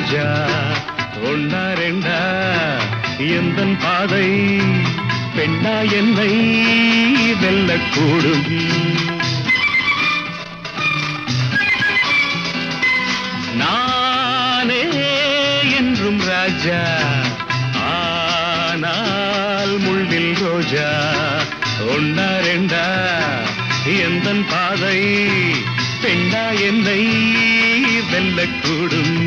ரோஜா ஒன்னா ரெண்டா எந்தன் பாதை பெண்ணா என்னை வெல்லக்கூடும். நானே என்றும் ராஜா ஆனால் முள்ளில் ரோஜா ஒன்னா ரெண்டா எந்தன் பாதை பெண்ணா என்னை வெல்லக்கூடும்.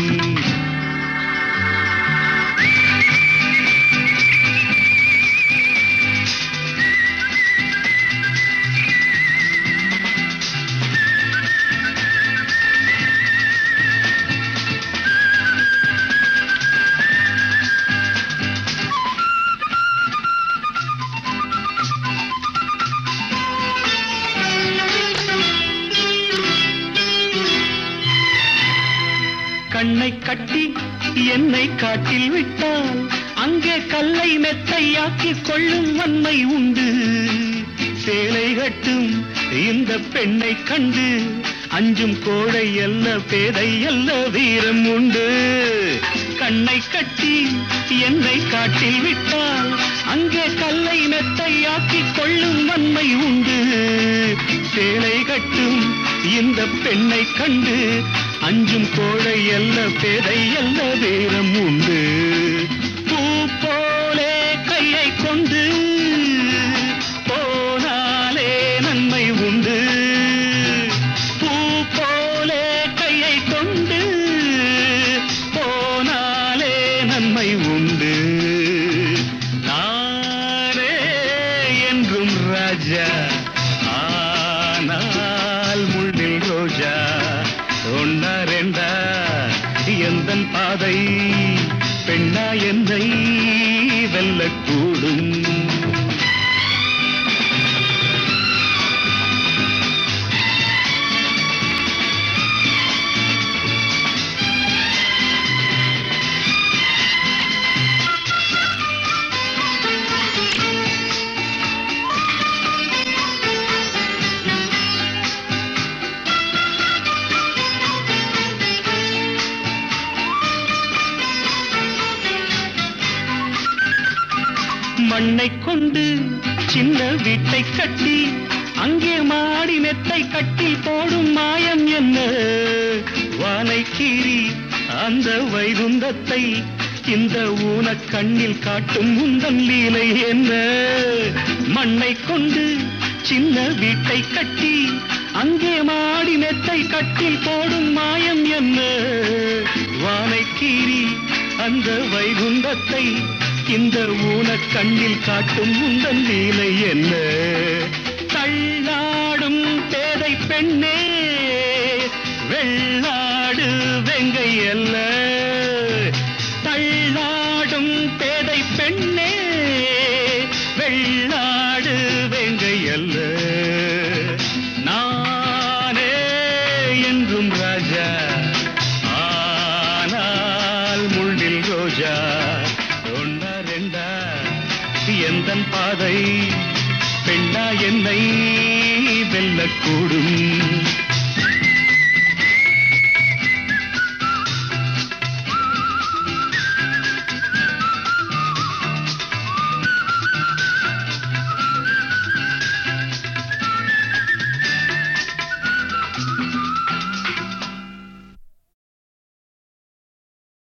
கண்ணை கட்டி என்னை காட்டில் விட்டால் அங்கே கல்லை மெத்தையாக்கி கொள்ளும் வன்மை உண்டு. சேலை கட்டும் இந்த பெண்ணை கண்டு அஞ்சும் கோழை அல்ல பேதை அல்ல வீரம் உண்டு. கண்ணை கட்டி என்னை காட்டில் விட்டால் அங்கே கல்லை மெத்தையாக்கி கொள்ளும் வன்மை உண்டு. சேலை கட்டும் இந்த பெண்ணை கண்டு அஞ்சும் கோழை அல்ல பேதை அல்ல வீரம் உண்டு. பூ போலே கையை கொண்டு போனாலே நன்மை உண்டு. பூ போலே கையை கொண்டு போனாலே நன்மை உண்டு. நானே என்றும் ராஜா ஆனால் முள்ளில் ரோஜா ஒன்னா ரெண்டா எந்தன் பாதை பெண்ணா என்னை வெல்லக்கூடும். மண்ணை கொண்டு சின்ன வீட்டை கட்டி அங்கே மாடி மெத்தை கட்டி போடும் மாயம் என்ன? வானை கீறி அந்த வைகுந்தத்தை இந்த ஊன கண்ணில் காட்டும் உந்தன் லீலை என்ன? மண்ணை கொண்டு சின்ன வீட்டை கட்டி அங்கே மாடி மெத்தை கட்டி போடும் மாயம் என்ன? வானை கீறி அந்த வைகுந்தத்தை இந்த ஊன கண்ணில் காட்டும் உந்தன் லீலை என்ன? தள்ளாடும் பேதை பெண்ணே வெள்ளாடு வெங்கை அல்ல. தள்ளாடும் பேதை பெண்ணே வெள்ளாடு வெங்கை அல்ல. நானே என்றும் ராஜா ஆனால் முள்ளில் ரோஜா ஒன்னா ரெண்டா எந்தன் பாதை பெண்ணா என்னை வெல்லக்கூடும்.